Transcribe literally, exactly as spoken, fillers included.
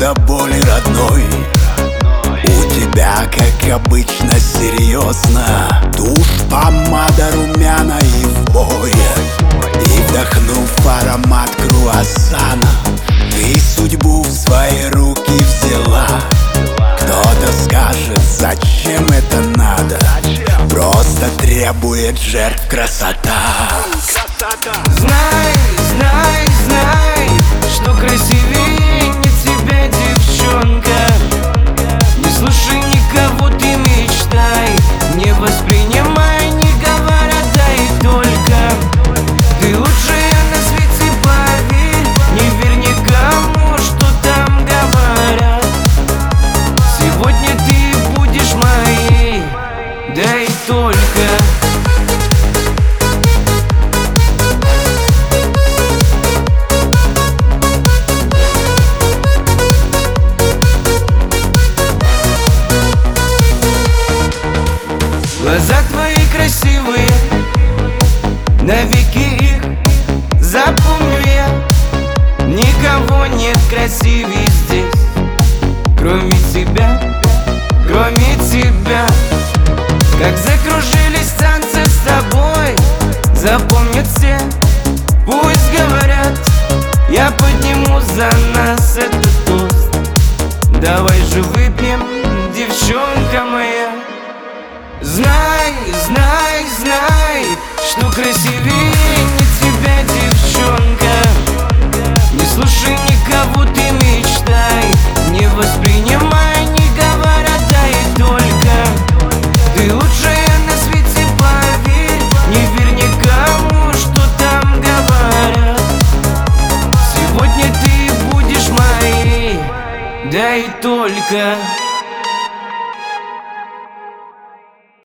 до боли родной. У тебя, как обычно, серьезно. Тушь, помада, румяна и в бой. И вдохнув аромат круассана, ты судьбу в свои руки взяла. Кто-то скажет, зачем это надо? Просто требует жертв красота. Знай, знай, знай, что красивее не тебя, девчонка. Не слушай никого, ты мечтай. Не воспринимай, не говоря, дай только. Ты лучшая на свете, поверь. Не верь никому, что там говорят. Сегодня ты будешь моей, дай только. Глаза твои красивые, навеки их запомню я. Никого нет красивее здесь, кроме тебя, кроме тебя. Как закружились танцы с тобой, запомнят все, пусть говорят. Я подниму за нас этот тост. Давай же выпьем, девчонка моя. Знай, знай, знай, что красивее не тебя, девчонка. Не слушай никого, ты мечтай. Не воспринимай, не говоря, дай только. Ты лучшая на свете, поверь. Не верь никому, что там говорят. Сегодня ты будешь моей, дай только.